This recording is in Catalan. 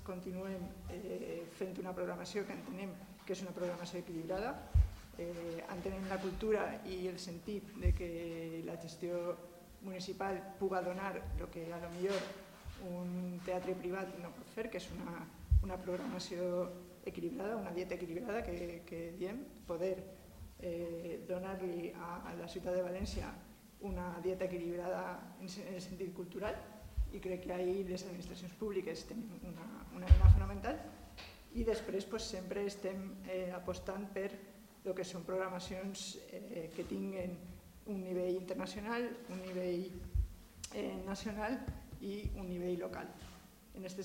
continuem fent una programació que entenem que és una programació equilibrada. Entenem la cultura i el sentit de que la gestió municipal puga donar el que a lo millor un teatre privat no pot fer, que és una programació equilibrada, una dieta equilibrada que diem, poder donar-li a la ciutat de València una dieta equilibrada en el sentit cultural, i crec que ahir les administracions públiques tenen una eina fonamental. I després sempre estem apostant per el que són programacions que tinguen un nivell internacional, un nivell nacional i un nivell local. En aquest